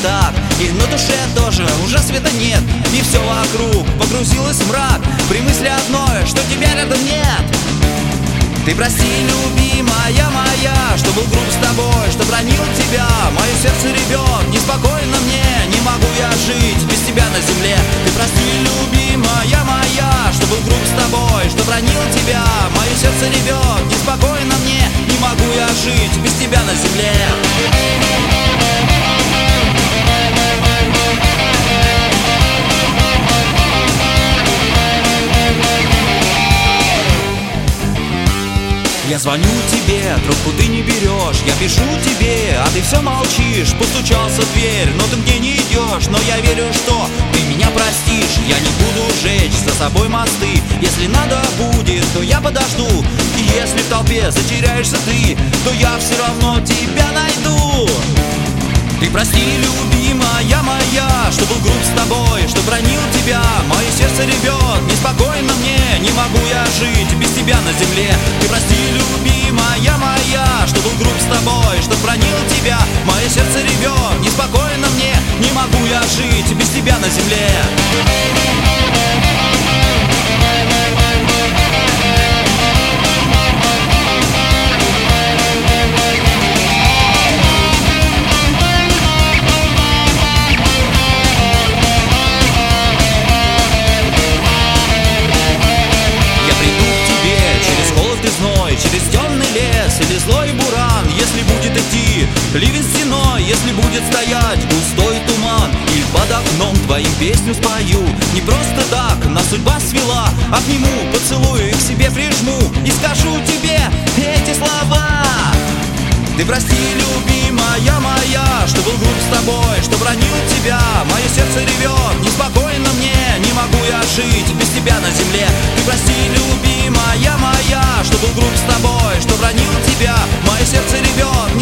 так, и на душе тоже уже света нет, и все вокруг погрузилось в мрак при мысли одной, что тебя рядом нет. Ты прости, любимая моя, что был груб с тобой, что ранил тебя. Мое сердце ревет, неспокойно мне, не могу я жить без тебя на земле. Ты прости, любимая моя, что был груб с тобой, что ранил тебя. Мое сердце ревет, неспокойно мне, не могу я жить без тебя на земле. Я звоню тебе, трубку ты не берешь. Я пишу тебе, а ты все молчишь. Постучался в дверь, но ты мне не идешь. Но я верю, что ты меня простишь. Я не буду жечь за собой мосты. Если надо будет, то я подожду. И если в толпе затеряешься ты, то я все равно тебя найду. Ты прости, любимая моя, что был груб с тобой, что бранил тебя. Мое сердце ревет, неспокойно мне, не могу я жить без тебя на земле. Ты прости, любимая моя, что был груб с тобой, что бранил тебя. Мое сердце ревет, неспокойно мне, не могу я жить без тебя на земле. Через темный лес или злой буран, если будет идти ливень стеной, если будет стоять густой туман, и под окном твоим песню спою. Не просто так нас судьба свела, обниму, поцелую и к себе прижму и скажу тебе эти слова. Ты прости, любимая моя, что был груб с тобой, что бранил тебя. Мое сердце ревет, неспокойно мне, не могу я жить без тебя на земле. Ты прости, любимая моя, что был груб с тобой, что бранил тебя. Мое сердце ревет,